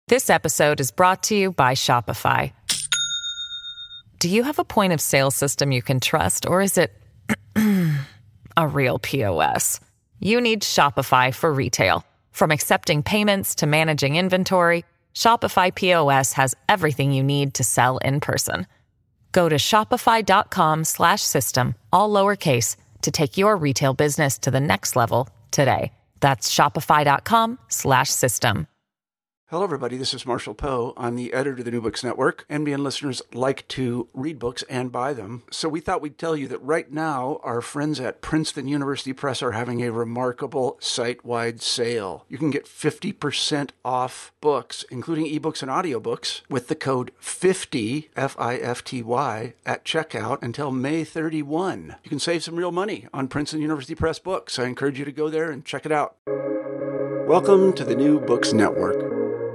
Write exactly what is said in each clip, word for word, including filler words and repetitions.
This episode is brought to you by Shopify. Do you have a point of sale system you can trust, or is it a real P O S? You need Shopify for retail. From accepting payments to managing inventory, Shopify P O S has everything you need to sell in person. Go to shopify.com slash system, all lowercase, to take your retail business to the next level today. That's shopify.com slash system. Hello, everybody. This is Marshall Poe. I'm the editor of the New Books Network. N B N listeners like to read books and buy them. So we thought we'd tell you that right now, our friends at Princeton University Press are having a remarkable site-wide sale. You can get fifty percent off books, including ebooks and audiobooks, with the code fifty, F I F T Y, at checkout until May thirty-first. You can save some real money on Princeton University Press books. I encourage you to go there and check it out. Welcome to the New Books Network.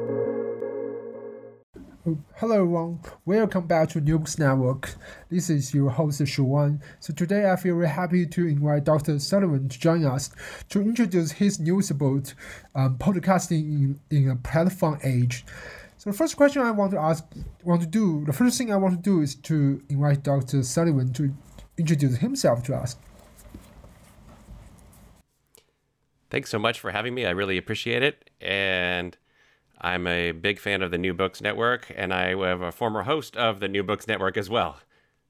Hello everyone, welcome back to New Books Network. This is your host Shuwan. So today I feel very happy to invite Doctor Sullivan to join us to introduce his news about um, podcasting in, in a platform age. So the first question I want to ask, want to do, the first thing I want to do is to invite Doctor Sullivan to introduce himself to us. Thanks so much for having me. I really appreciate it. And I'm a big fan of the New Books Network, and I am a former host of the New Books Network as well.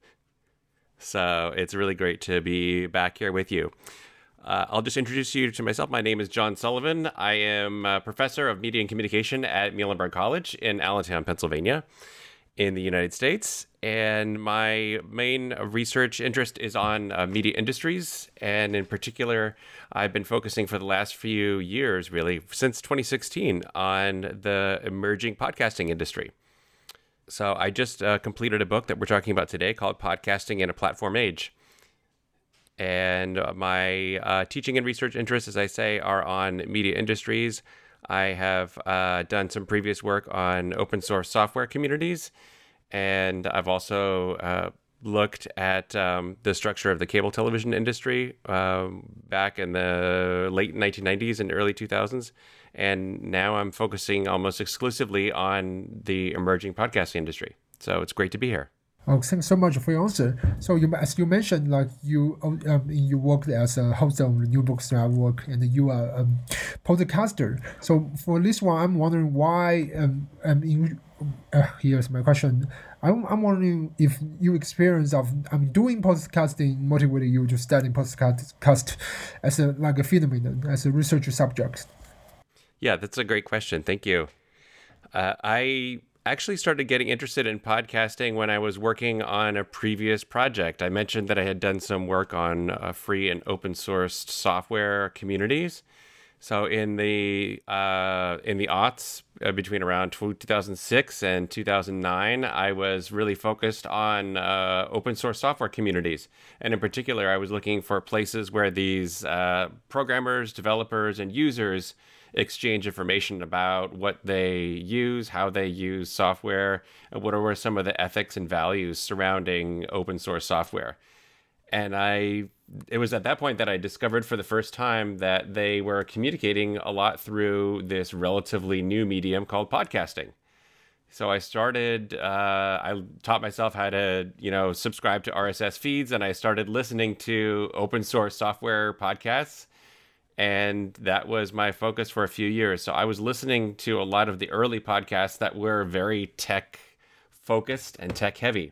So it's really great to be back here with you. Uh, I'll just introduce you to myself. My name is John Sullivan. I am a professor of media and communication at Muhlenberg College in Allentown, Pennsylvania, in the United States. And my main research interest is on uh, media industries. And in particular, I've been focusing for the last few years, really, since twenty sixteen, on the emerging podcasting industry. So I just uh, completed a book that we're talking about today called Podcasting in a Platform Age. And my uh, teaching and research interests, as I say, are on media industries. I have uh, done some previous work on open source software communities. And I've also uh, looked at um, the structure of the cable television industry um, back in the late nineteen nineties and early two thousands. And now I'm focusing almost exclusively on the emerging podcasting industry. So it's great to be here. Oh, thanks so much for your answer. So you, as you mentioned, like you um, you worked as a host on the New Books Network, and you are a podcaster. So for this one, I'm wondering why. Um, um, in, uh, here's my question. I'm I'm wondering if your experience of um, doing podcasting motivated you to study podcast as a like a phenomenon, as a research subject. Yeah, that's a great question. Thank you. Uh, I. actually started getting interested in podcasting when I was working on a previous project. I mentioned that I had done some work on uh, free and open sourced software communities. So in the uh, in the aughts, uh, between around two thousand six and two thousand nine, I was really focused on uh, open source software communities. And in particular, I was looking for places where these uh, programmers, developers, and users exchange information about what they use, how they use software, and what are some of the ethics and values surrounding open source software. And I, it was at that point that I discovered for the first time that they were communicating a lot through this relatively new medium called podcasting. So I started, uh, I taught myself how to, you know, subscribe to R S S feeds, and I started listening to open source software podcasts. And that was my focus for a few years. So I was listening to a lot of the early podcasts that were very tech focused and tech heavy.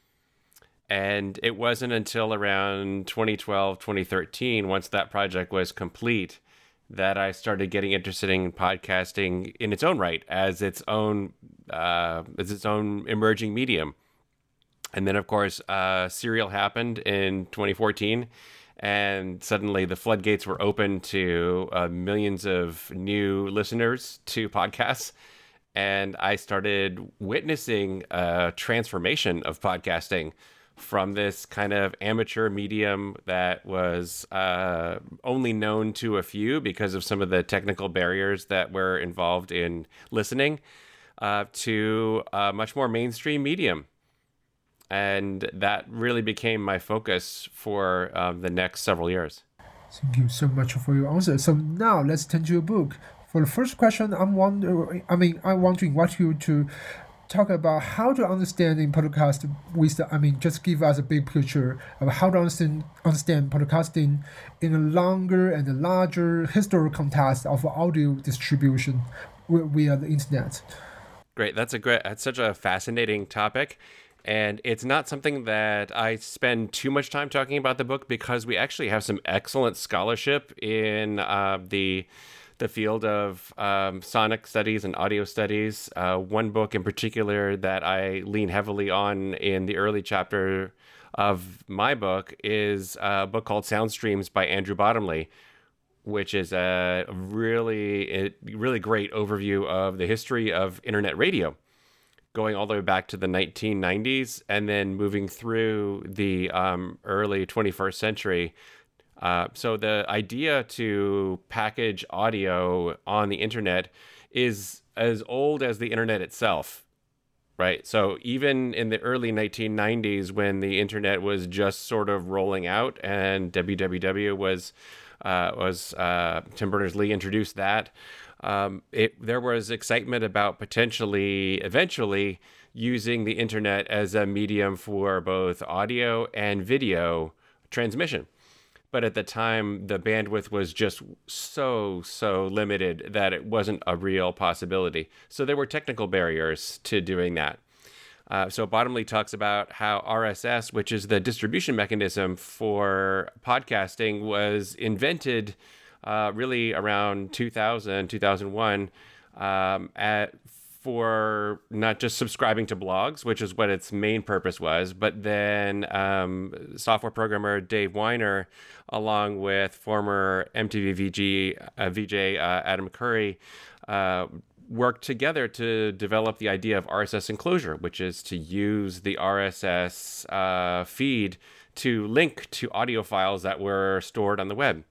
And it wasn't until around twenty twelve, twenty thirteen, once that project was complete, that I started getting interested in podcasting in its own right as its own, uh, as its own emerging medium. And then, of course, uh, Serial happened in twenty fourteen. And suddenly the floodgates were open to uh, millions of new listeners to podcasts. And I started witnessing a transformation of podcasting from this kind of amateur medium that was uh, only known to a few because of some of the technical barriers that were involved in listening, uh, to a much more mainstream medium. And that really became my focus for um, the next several years. Thank you so much for your answer. So now let's turn to your book, For the first question, I'm wonder. I mean, I want to invite you to talk about how to understand in podcast with the, I mean, just give us a big picture of how to understand, understand podcasting in a longer and a larger historical context of audio distribution via the internet. Great. That's a great, that's such a fascinating topic. And it's not something that I spend too much time talking about the book because we actually have some excellent scholarship in uh, the the field of um, sonic studies and audio studies. Uh, one book in particular that I lean heavily on in the early chapter of my book is a book called Sound Streams by Andrew Bottomley, which is a really, really great overview of the history of internet radio, going all the way back to the nineteen nineties and then moving through the um, early twenty-first century. Uh, so the idea to package audio on the internet is as old as the internet itself, right? So even in the early nineteen nineties, when the internet was just sort of rolling out and W W W was uh, was uh, Tim Berners-Lee introduced that, um, it there was excitement about potentially eventually using the internet as a medium for both audio and video transmission. But at the time, the bandwidth was just so, so limited that it wasn't a real possibility. So there were technical barriers to doing that. Uh, so Bottomley talks about how R S S, which is the distribution mechanism for podcasting, was invented uh, really around two thousand, two thousand one, um, at for not just subscribing to blogs, which is what its main purpose was, but then um, software programmer Dave Weiner, along with former M T V V G, uh, V J uh, Adam Curry, uh, worked together to develop the idea of R S S enclosure, which is to use the R S S uh, feed to link to audio files that were stored on the web.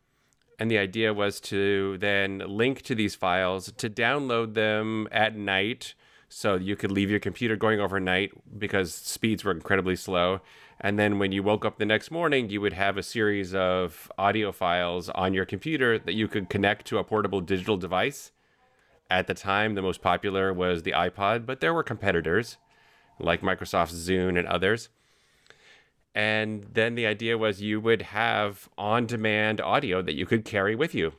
And the idea was to then link to these files, to download them at night, so you could leave your computer going overnight because speeds were incredibly slow. And then when you woke up the next morning, you would have a series of audio files on your computer that you could connect to a portable digital device. At the time, the most popular was the iPod, but there were competitors like Microsoft's Zune and others. And then the idea was you would have on-demand audio that you could carry with you.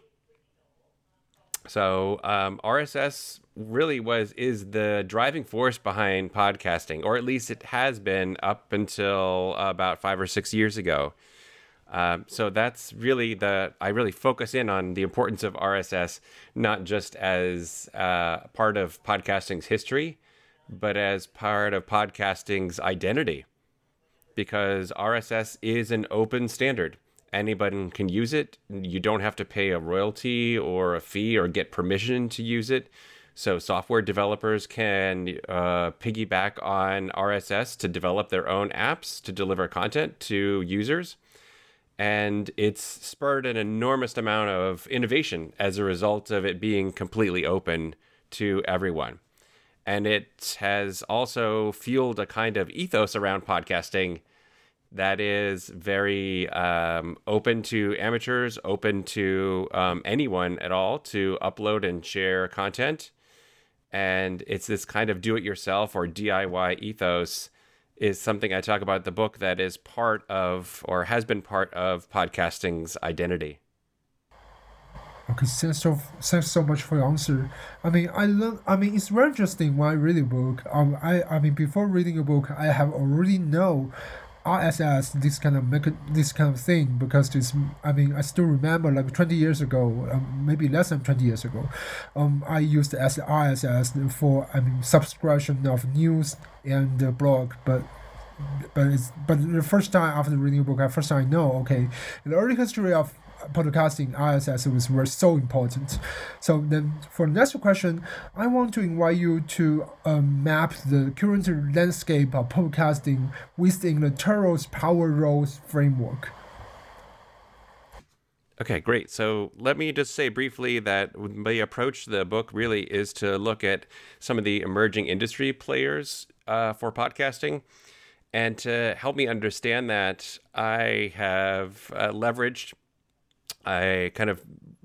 So um, R S S really was is the driving force behind podcasting, or at least it has been up until about five or six years ago. Um, so that's really the I really focus in on the importance of R S S, not just as uh, part of podcasting's history, but as part of podcasting's identity. Because R S S is an open standard. Anybody can use it. You don't have to pay a royalty or a fee or get permission to use it. So software developers can uh, piggyback on R S S to develop their own apps to deliver content to users. And it's spurred an enormous amount of innovation as a result of it being completely open to everyone. And it has also fueled a kind of ethos around podcasting that is very um, open to amateurs, open to um, anyone at all to upload and share content. And it's this kind of do-it-yourself or D I Y ethos is something I talk about in the book that is part of, or has been part of, podcasting's identity. Okay, thanks so thanks so much for your answer. I mean, I learn. I mean, it's very interesting when I read a book. Um, I I mean, before reading a book, I have already know R S S, this kind of make this kind of thing, because this. I mean, I still remember like twenty years ago, um, maybe less than twenty years ago, um, I used as R S S for I mean subscription of news and uh, blog, but. But it's but the first time after reading a book, I first time I know okay, in the early history of podcasting, R S S was, was so important. So then for the next question, I want to invite you to um, map the current landscape of podcasting within the Turo's Power Roles framework. Okay, great. So let me just say briefly that the approach to the book really is to look at some of the emerging industry players uh, for podcasting. And to help me understand that, I have uh, leveraged a kind of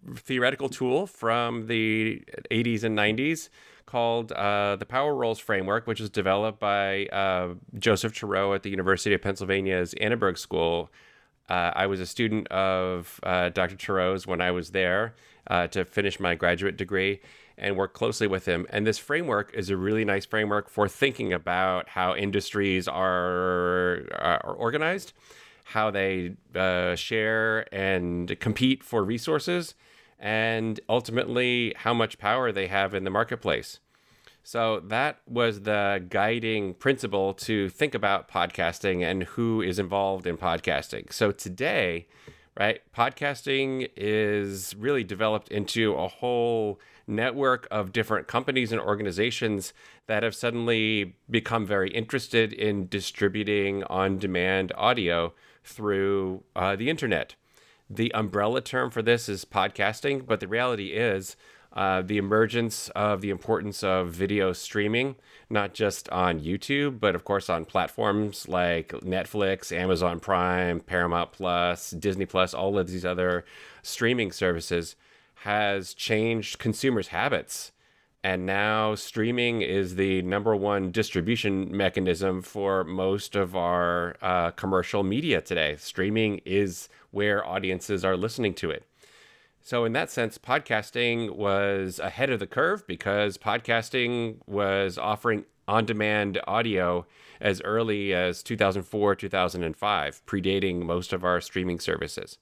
theoretical tool from the eighties and nineties called uh, the Power Roles Framework, which was developed by uh, Joseph Turow at the University of Pennsylvania's Annenberg School. Uh, I was a student of uh, Doctor Turow's when I was there uh, to finish my graduate degree and work closely with him. And this framework is a really nice framework for thinking about how industries are, are organized, how they uh, share and compete for resources, and ultimately how much power they have in the marketplace. So that was the guiding principle to think about podcasting and who is involved in podcasting. So today, right, podcasting is really developed into a whole network of different companies and organizations that have suddenly become very interested in distributing on-demand audio through uh, the internet. The umbrella term for this is podcasting, but the reality is uh, the emergence of the importance of video streaming, not just on YouTube, but of course on platforms like Netflix, Amazon Prime, Paramount Plus, Disney Plus, all of these other streaming services, has changed consumers' habits. And now streaming is the number one distribution mechanism for most of our uh, commercial media today. Streaming is where audiences are listening to it. So in that sense, podcasting was ahead of the curve because podcasting was offering on-demand audio as early as two thousand four, two thousand five, predating most of our streaming services.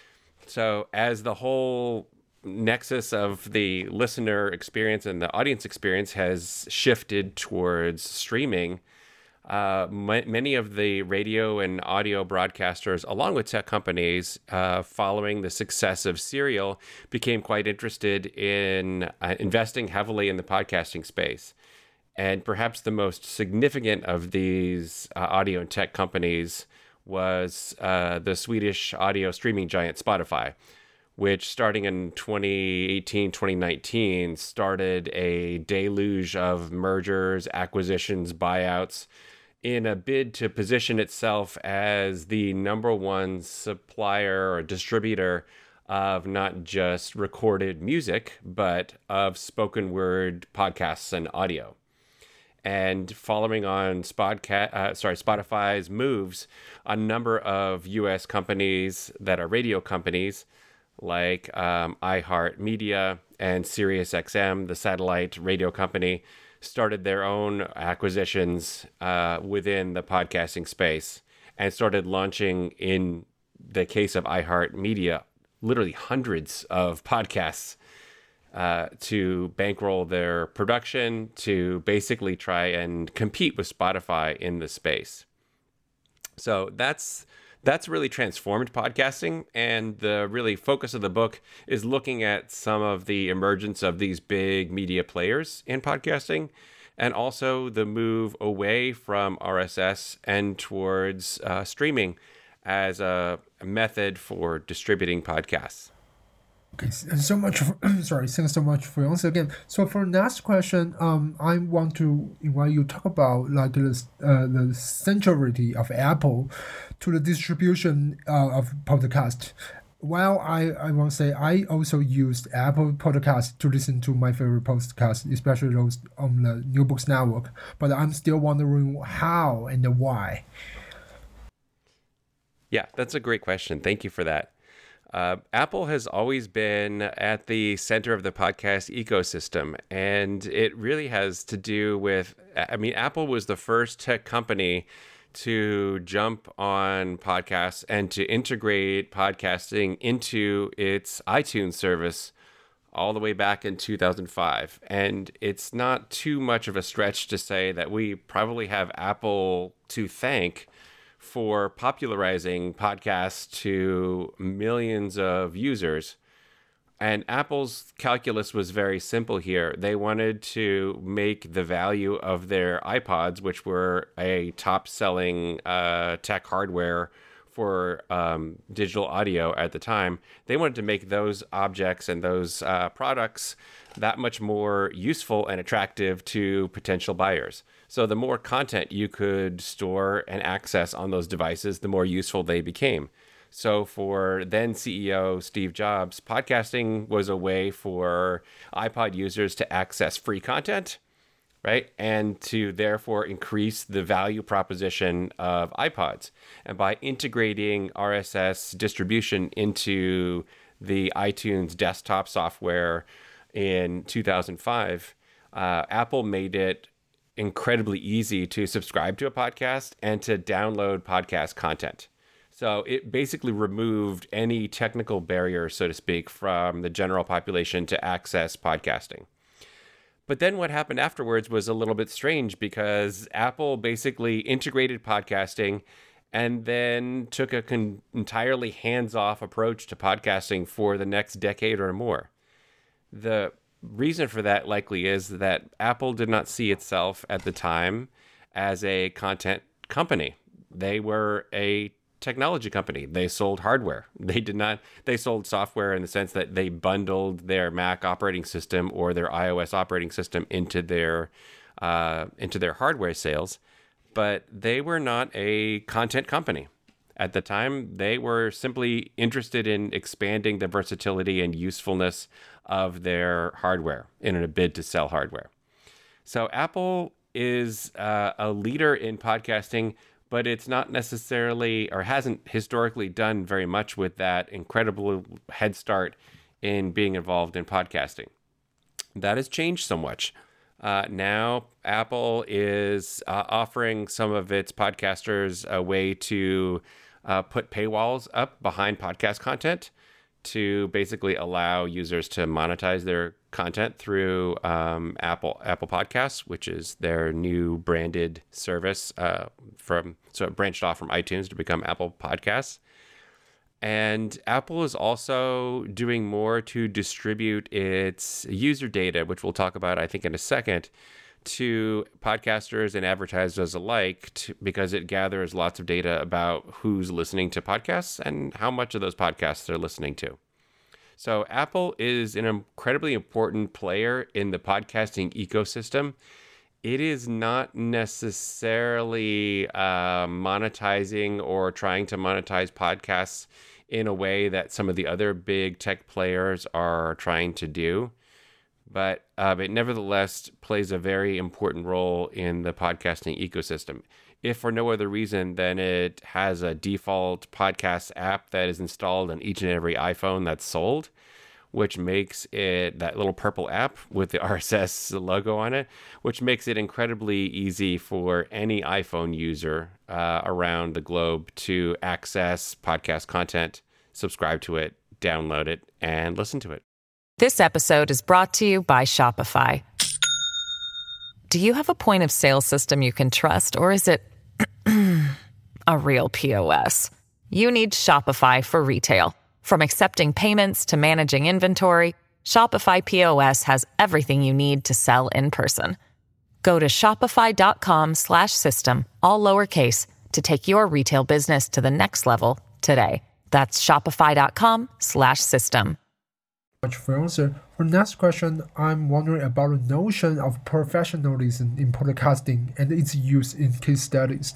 So as the whole nexus of the listener experience and the audience experience has shifted towards streaming, uh, m- many of the radio and audio broadcasters, along with tech companies, uh, following the success of Serial, became quite interested in uh, investing heavily in the podcasting space. And perhaps the most significant of these uh, audio and tech companies was uh, the Swedish audio streaming giant Spotify, which starting in twenty eighteen, twenty nineteen, started a deluge of mergers, acquisitions, buyouts in a bid to position itself as the number one supplier or distributor of not just recorded music, but of spoken word podcasts and audio. And following on Spodca- uh, sorry, Spotify's moves, a number of U S companies that are radio companies, like um, iHeartMedia and SiriusXM, the satellite radio company, started their own acquisitions uh, within the podcasting space and started launching, in the case of iHeartMedia, literally hundreds of podcasts uh, to bankroll their production, to basically try and compete with Spotify in the space. So that's That's really transformed podcasting, and the really focus of the book is looking at some of the emergence of these big media players in podcasting, and also the move away from R S S and towards uh, streaming as a method for distributing podcasts. Okay, so much. For, sorry, thanks so much for your answer again. So for the next question, um, I want to invite you to talk about like the uh, the centrality of Apple to the distribution uh, of podcast. While I, I want to say I also used Apple Podcasts to listen to my favorite podcasts, especially those on the New Books Network. But I'm still wondering how and why. Yeah, that's a great question. Thank you for that. Uh, Apple has always been at the center of the podcast ecosystem, and it really has to do with, I mean, Apple was the first tech company to jump on podcasts and to integrate podcasting into its iTunes service all the way back in two thousand five. And it's not too much of a stretch to say that we probably have Apple to thank for popularizing podcasts to millions of users. And Apple's calculus was very simple here. They wanted to make the value of their iPods, which were a top-selling uh, tech hardware for um, digital audio at the time, they wanted to make those objects and those uh, products that much more useful and attractive to potential buyers. So the more content you could store and access on those devices, the more useful they became. So for then C E O Steve Jobs, podcasting was a way for iPod users to access free content, right? And to therefore increase the value proposition of iPods. And by integrating R S S distribution into the iTunes desktop software in two thousand five, uh, Apple made it incredibly easy to subscribe to a podcast and to download podcast content. So it basically removed any technical barrier, so to speak, from the general population to access podcasting. But then what happened afterwards was a little bit strange, because Apple basically integrated podcasting and then took a con- entirely hands-off approach to podcasting for the next decade or more. The reason for that likely is that Apple did not see itself at the time as a content company. They were a technology company. They sold hardware. They did not, they sold software in the sense that they bundled their Mac operating system or their iOS operating system into their uh, into their hardware sales, but they were not a content company. At the time, they were simply interested in expanding the versatility and usefulness of their hardware in a bid to sell hardware. So Apple is uh, a leader in podcasting, but it's not necessarily, or hasn't historically done very much with that incredible head start in being involved in podcasting. That has changed so much. Uh, now, Apple is uh, offering some of its podcasters a way to uh, put paywalls up behind podcast content to basically allow users to monetize their content through um, Apple Apple Podcasts, which is their new branded service uh, from so it branched off from iTunes to become Apple Podcasts. And Apple is also doing more to distribute its user data, which we'll talk about, I think, in a second, to podcasters and advertisers alike, to, because it gathers lots of data about who's listening to podcasts and how much of those podcasts they're listening to. So Apple is an incredibly important player in the podcasting ecosystem. It is not necessarily uh, monetizing or trying to monetize podcasts in a way that some of the other big tech players are trying to do. But uh, it nevertheless plays a very important role in the podcasting ecosystem. If for no other reason than it has a default podcast app that is installed on each and every iPhone that's sold, which makes it that little purple app with the R S S logo on it, which makes it incredibly easy for any iPhone user uh, around the globe to access podcast content, subscribe to it, download it, and listen to it. This episode is brought to you by Shopify. Do you have a point of sale system you can trust, or is it a real P O S? You need Shopify for retail. From accepting payments to managing inventory, Shopify P O S has everything you need to sell in person. Go to shopify.com slash system, all lowercase, to take your retail business to the next level today. That's shopify.com slash system. Much for your answer. For next question, I'm wondering about the notion of professionalism in podcasting and its use in case studies.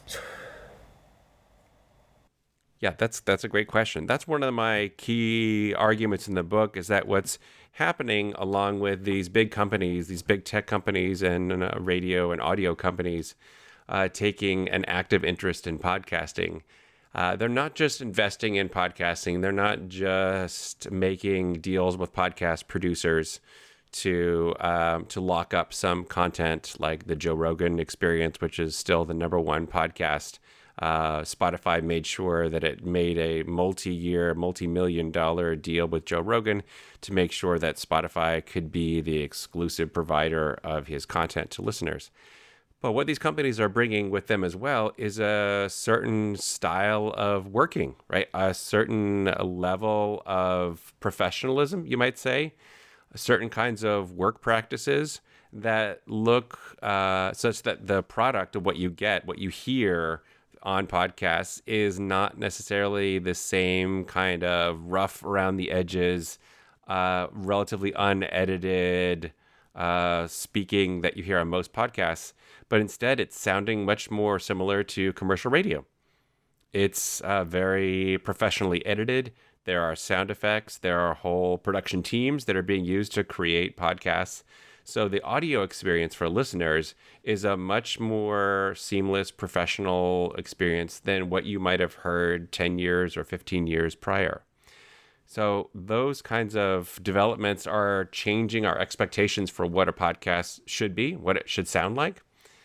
Yeah, that's that's a great question. That's one of my key arguments in the book, is that what's happening along with these big companies, these big tech companies and uh, radio and audio companies uh, taking an active interest in podcasting. Uh, they're not just investing in podcasting. They're not just making deals with podcast producers to um, to lock up some content like the Joe Rogan Experience, which is still the number one podcast. Uh, Spotify made sure that it made a multi-year, multi-million dollar deal with Joe Rogan to make sure that Spotify could be the exclusive provider of his content to listeners. But what these companies are bringing with them as well is a certain style of working, right? A certain level of professionalism, you might say, certain kinds of work practices that look uh, such that the product of what you get, what you hear on podcasts, is not necessarily the same kind of rough around the edges, uh, relatively unedited uh, speaking that you hear on most podcasts, but instead it's sounding much more similar to commercial radio. It's uh, very professionally edited. There are sound effects. There are whole production teams that are being used to create podcasts. So the audio experience for listeners is a much more seamless, professional experience than what you might have heard ten years or fifteen years prior. So those kinds of developments are changing our expectations for what a podcast should be, what it should sound like.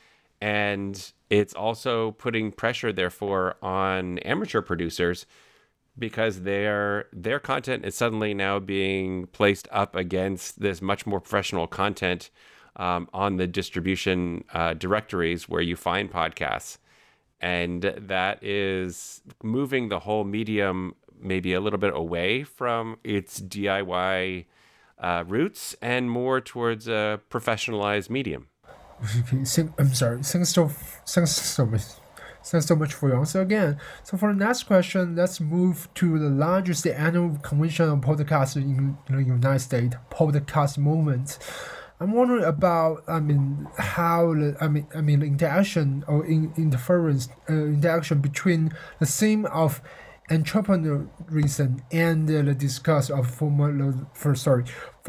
And it's also putting pressure, therefore, on amateur producers, because their their content is suddenly now being placed up against this much more professional content um, on the distribution uh, directories where you find podcasts. And that is moving the whole medium maybe a little bit away from its D I Y uh, roots and more towards a professionalized medium. Okay, thank, I'm sorry. Thanks so, thanks so much. Thanks so much for your answer again. So for the next question, let's move to the largest annual convention of podcasts in the United States, Podcast Movement. I'm wondering about, I mean, how the, I mean, I mean, the interaction or in, interference, uh, interaction between the theme of entrepreneurism and uh, the discuss of formal, for sorry,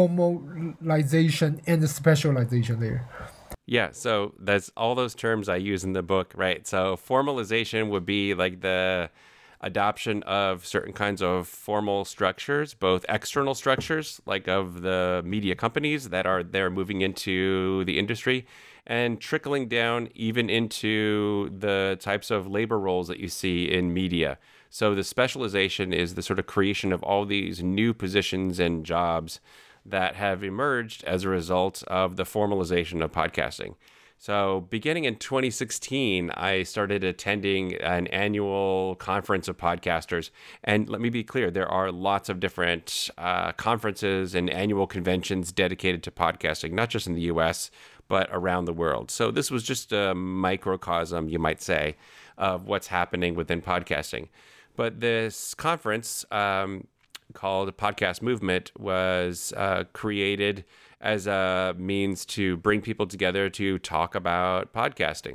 formalization and the specialization there. Yeah, so that's all those terms I use in the book, right? So formalization would be like the adoption of certain kinds of formal structures, both external structures, like of the media companies that are there moving into the industry, and trickling down even into the types of labor roles that you see in media. So the specialization is the sort of creation of all these new positions and jobs that have emerged as a result of the formalization of podcasting. So beginning in twenty sixteen, I started attending an annual conference of podcasters. And let me be clear, there are lots of different uh, conferences and annual conventions dedicated to podcasting, not just in the U S, but around the world. So this was just a microcosm, you might say, of what's happening within podcasting. But this conference, um, called Podcast Movement, was uh, created as a means to bring people together to talk about podcasting.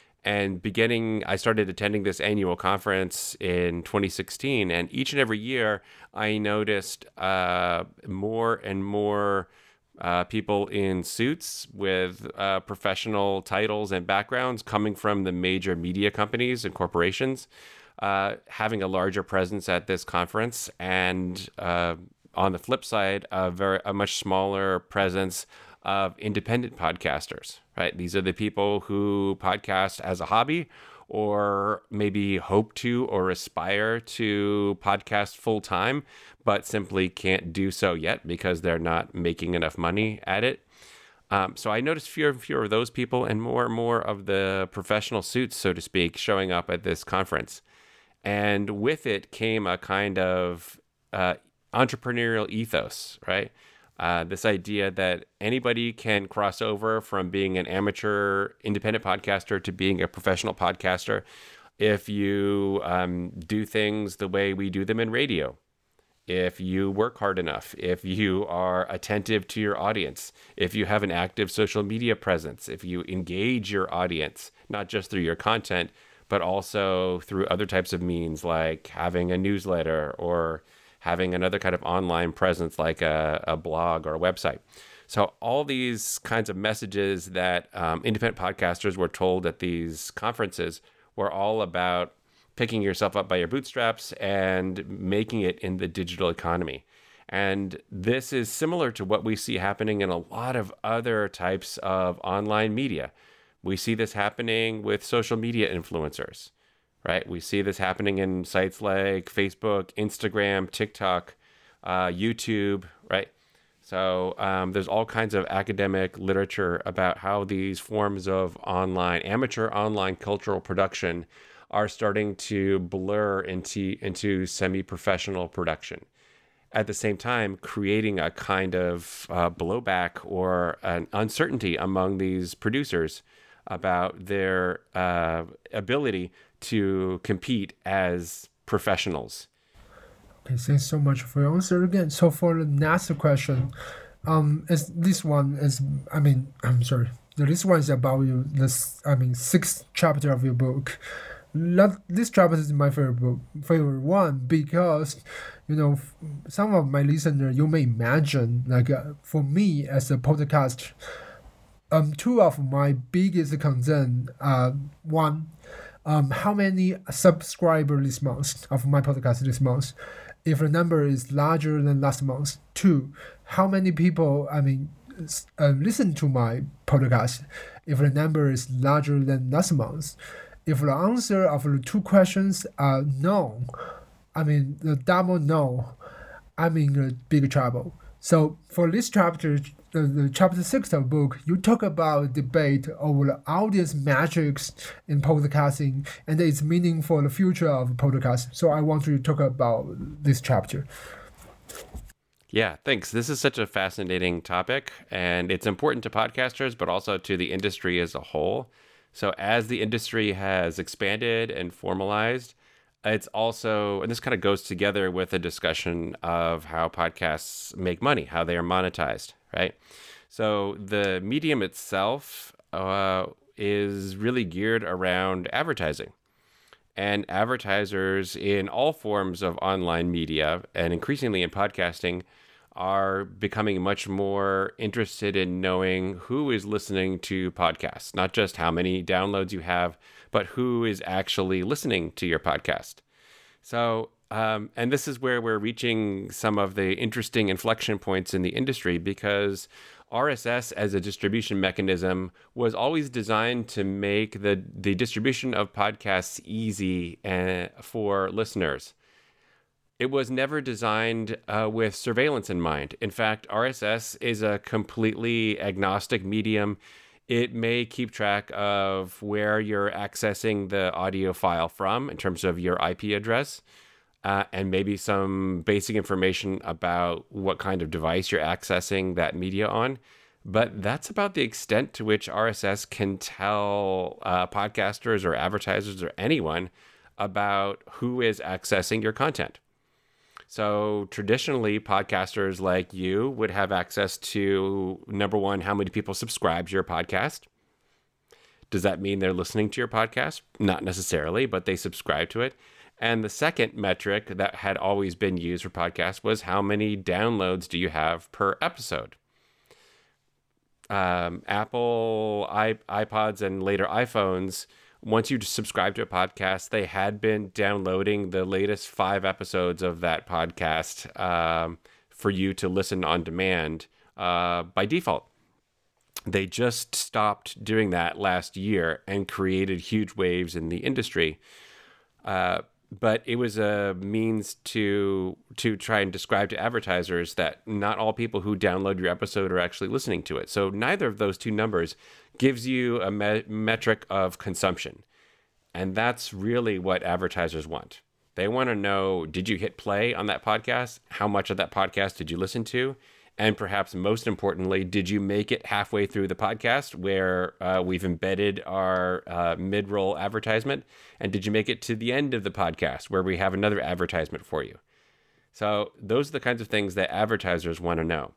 And beginning, I started attending this annual conference in twenty sixteen, and each and every year I noticed uh, more and more uh, people in suits with uh, professional titles and backgrounds coming from the major media companies and corporations, Uh, having a larger presence at this conference, and uh, on the flip side, a very a much smaller presence of independent podcasters. Right, these are the people who podcast as a hobby, or maybe hope to or aspire to podcast full time, but simply can't do so yet because they're not making enough money at it. Um, so I noticed fewer and fewer of those people, and more and more of the professional suits, so to speak, showing up at this conference. And with it came a kind of uh, entrepreneurial ethos, right? Uh, this idea that anybody can cross over from being an amateur independent podcaster to being a professional podcaster if you um, do things the way we do them in radio, if you work hard enough, if you are attentive to your audience, if you have an active social media presence, if you engage your audience, not just through your content, but also through other types of means, like having a newsletter or having another kind of online presence like a, a blog or a website. So all these kinds of messages that um, independent podcasters were told at these conferences were all about picking yourself up by your bootstraps and making it in the digital economy. And this is similar to what we see happening in a lot of other types of online media. We see this happening with social media influencers, right? We see this happening in sites like Facebook, Instagram, TikTok, uh, YouTube, right? So um, there's all kinds of academic literature about how these forms of online, amateur online cultural production are starting to blur into, into semi-professional production. At the same time, creating a kind of uh, blowback or an uncertainty among these producers about their uh, ability to compete as professionals. Okay, thanks so much for your answer again. So for the next question, um, is this one is I mean I'm sorry, this one is about you. This I mean sixth chapter of your book. Not, this chapter is my favorite book, favorite one because, you know, f- some of my listeners, you may imagine, like uh, for me as a podcast, um, two of my biggest concern are one, um, how many subscribers this month of my podcast this month. If the number is larger than last month. Two, how many people, I mean, s- uh, listen to my podcast if the number is larger than last month. If the answer of the two questions are no, I mean the double no, I'm in a big trouble. So for this chapter, the, the chapter six of the book, you talk about debate over the audience metrics in podcasting and its meaning for the future of podcast. So I want to talk about this chapter. Yeah, thanks. This is such a fascinating topic, and it's important to podcasters, but also to the industry as a whole. So as the industry has expanded and formalized, it's also, and this kind of goes together with a discussion of how podcasts make money, how they are monetized, right? So the medium itself uh, is really geared around advertising. And advertisers in all forms of online media, and increasingly in podcasting, are becoming much more interested in knowing who is listening to podcasts, not just how many downloads you have, but who is actually listening to your podcast. So, um, and this is where we're reaching some of the interesting inflection points in the industry, because R S S as a distribution mechanism was always designed to make the, the distribution of podcasts easy uh, for listeners. It was never designed uh, with surveillance in mind. In fact, R S S is a completely agnostic medium. It may keep track of where you're accessing the audio file from in terms of your I P address, uh, and maybe some basic information about what kind of device you're accessing that media on. But that's about the extent to which R S S can tell uh, podcasters or advertisers or anyone about who is accessing your content. So traditionally, podcasters like you would have access to, number one, how many people subscribe to your podcast. Does that mean they're listening to your podcast? Not necessarily, but they subscribe to it. And the second metric that had always been used for podcasts was how many downloads do you have per episode? Um, Apple i- iPods and later iPhones, once you subscribe to a podcast, they had been downloading the latest five episodes of that podcast um, for you to listen on demand uh, by default. They just stopped doing that last year and created huge waves in the industry. Uh, but it was a means to to try and describe to advertisers that not all people who download your episode are actually listening to it. So neither of those two numbers gives you a me- metric of consumption. And that's really what advertisers want. They want to know, did you hit play on that podcast? How much of that podcast did you listen to? And perhaps most importantly, did you make it halfway through the podcast where uh, we've embedded our uh, mid-roll advertisement? And did you make it to the end of the podcast where we have another advertisement for you? So those are the kinds of things that advertisers want to know.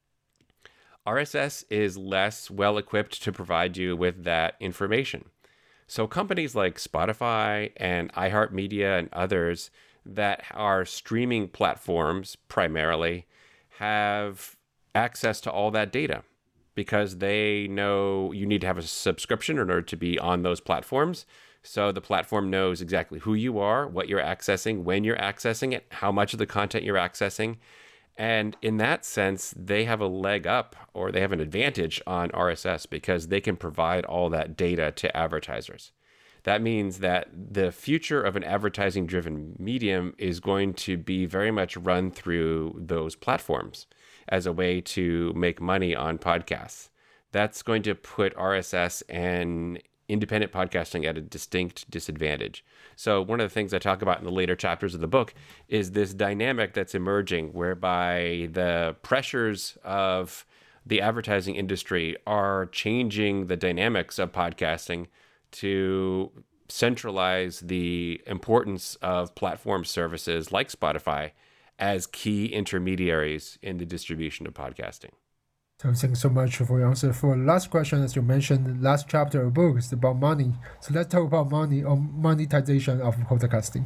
R S S is less well-equipped to provide you with that information. So companies like Spotify and iHeartMedia and others that are streaming platforms primarily have access to all that data because they know you need to have a subscription in order to be on those platforms. So the platform knows exactly who you are, what you're accessing, when you're accessing it, how much of the content you're accessing. And in that sense, they have a leg up or they have an advantage on R S S because they can provide all that data to advertisers. That means that the future of an advertising-driven medium is going to be very much run through those platforms as a way to make money on podcasts. That's going to put R S S and independent podcasting at a distinct disadvantage. So one of the things I talk about in the later chapters of the book is this dynamic that's emerging whereby the pressures of the advertising industry are changing the dynamics of podcasting to centralize the importance of platform services like Spotify as key intermediaries in the distribution of podcasting. So thanks so much for your answer. For the last question, as you mentioned, the last chapter of the book is about money. So let's talk about money or monetization of podcasting.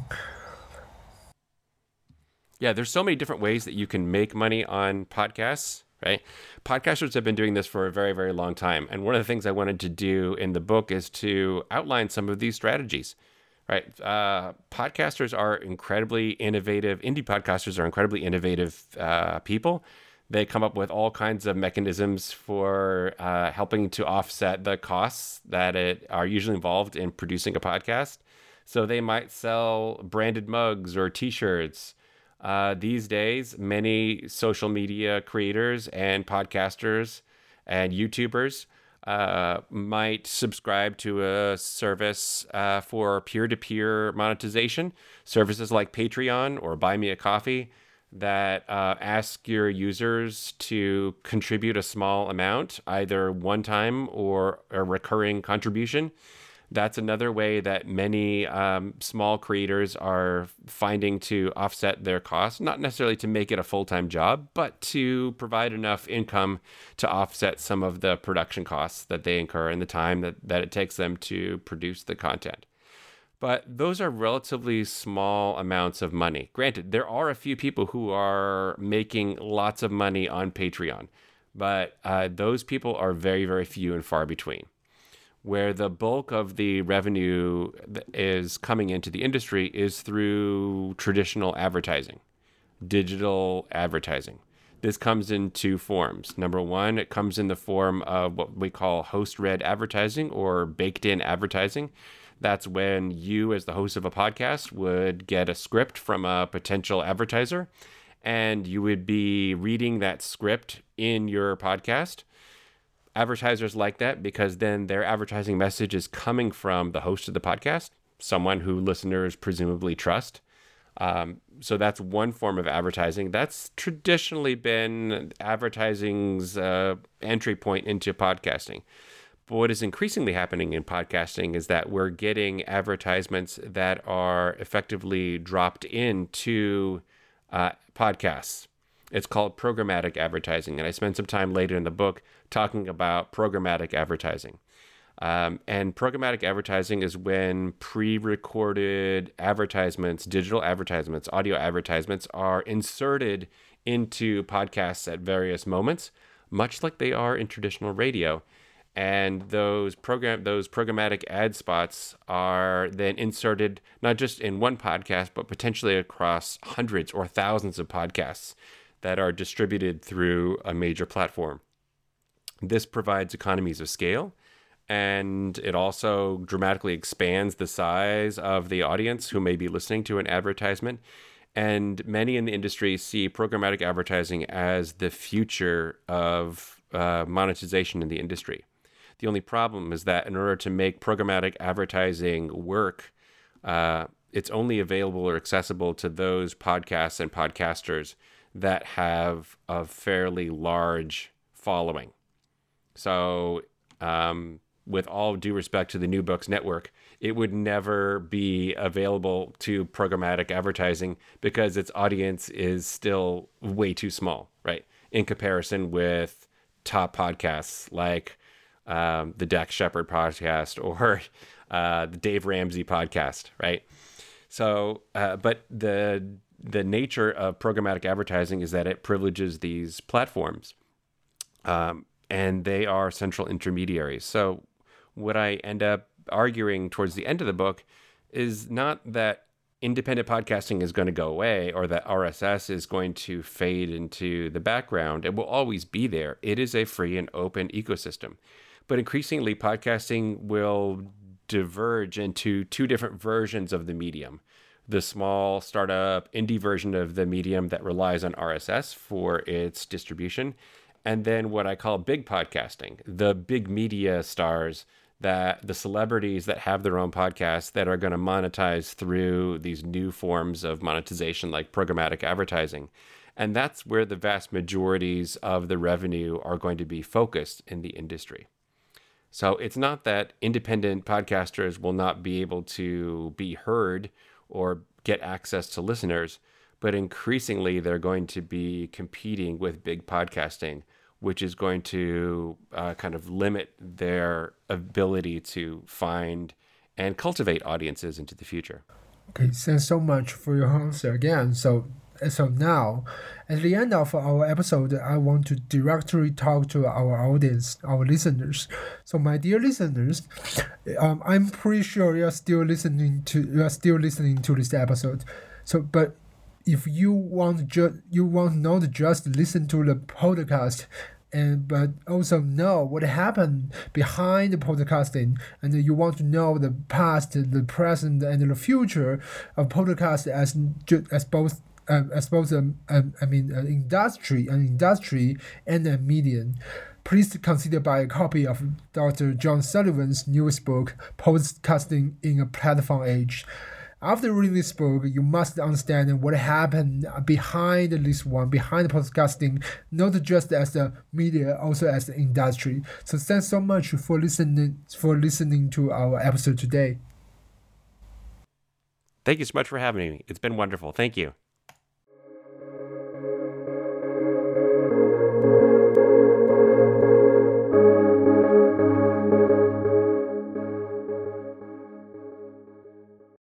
Yeah, there's so many different ways that you can make money on podcasts, right? Podcasters have been doing this for a very, very long time. And one of the things I wanted to do in the book is to outline some of these strategies, right? Uh, podcasters are incredibly innovative. Indie podcasters are incredibly innovative uh, people. They come up with all kinds of mechanisms for uh, helping to offset the costs that it are usually involved in producing a podcast. So they might sell branded mugs or t-shirts. Uh, these days, many social media creators and podcasters and YouTubers uh, might subscribe to a service uh, for peer-to-peer monetization, services like Patreon or Buy Me a Coffee that uh, ask your users to contribute a small amount, either one time or a recurring contribution. That's another way that many um, small creators are finding to offset their costs, not necessarily to make it a full-time job, but to provide enough income to offset some of the production costs that they incur and the time that, that it takes them to produce the content. But those are relatively small amounts of money. Granted, there are a few people who are making lots of money on Patreon, but uh, those people are very, very few and far between. Where the bulk of the revenue is coming into the industry is through traditional advertising, digital advertising. This comes in two forms. Number one, it comes in the form of what we call host-read advertising or baked-in advertising. That's when you, as the host of a podcast, would get a script from a potential advertiser, and you would be reading that script in your podcast. Advertisers like that because then their advertising message is coming from the host of the podcast, someone who listeners presumably trust. Um, so that's one form of advertising. That's traditionally been advertising's uh, entry point into podcasting. But what is increasingly happening in podcasting is that we're getting advertisements that are effectively dropped into uh, podcasts. It's called programmatic advertising, and I spend some time later in the book talking about programmatic advertising. Um, and programmatic advertising is when pre-recorded advertisements, digital advertisements, audio advertisements are inserted into podcasts at various moments, much like they are in traditional radio. And those program those programmatic ad spots are then inserted not just in one podcast, but potentially across hundreds or thousands of podcasts that are distributed through a major platform. This provides economies of scale, and it also dramatically expands the size of the audience who may be listening to an advertisement. And many in the industry see programmatic advertising as the future of uh, monetization in the industry. The only problem is that in order to make programmatic advertising work, uh, it's only available or accessible to those podcasts and podcasters that have a fairly large following. So um, with all due respect to the New Books Network, it would never be available to programmatic advertising because its audience is still way too small, right? In comparison with top podcasts like um, the Dax Shepard podcast or uh, the Dave Ramsey podcast, right? So, uh, but the the nature of programmatic advertising is that it privileges these platforms, um, and they are central intermediaries. So what I end up arguing towards the end of the book is not that independent podcasting is going to go away or that R S S is going to fade into the background. It will always be there. It is a free and open ecosystem. But increasingly, podcasting will diverge into two different versions of the medium. The small startup indie version of the medium that relies on R S S for its distribution, and then what I call big podcasting, the big media stars, that the celebrities that have their own podcasts that are going to monetize through these new forms of monetization like programmatic advertising. And that's where the vast majorities of the revenue are going to be focused in the industry. So it's not that independent podcasters will not be able to be heard or get access to listeners, but increasingly they're going to be competing with big podcasting which is going to uh, kind of limit their ability to find and cultivate audiences into the future. Okay, thanks so much for your answer again. So, so now, at the end of our episode, I want to directly talk to our audience, our listeners. So, my dear listeners, um, I'm pretty sure you're still listening to you're still listening to this episode. So, but if you want ju- you want not just listen to the podcast, and but also know what happened behind the podcasting, and you want to know the past, the present, and the future of podcast as as both um, as both um, um, I mean an industry, an industry and a medium. Please consider buying a copy of Doctor John Sullivan's newest book, Podcasting in a Platform Age. After reading this book, you must understand what happened behind this one, behind podcasting, not just as a media, also as an industry. So thanks so much for listening for listening to our episode today. Thank you so much for having me. It's been wonderful. Thank you.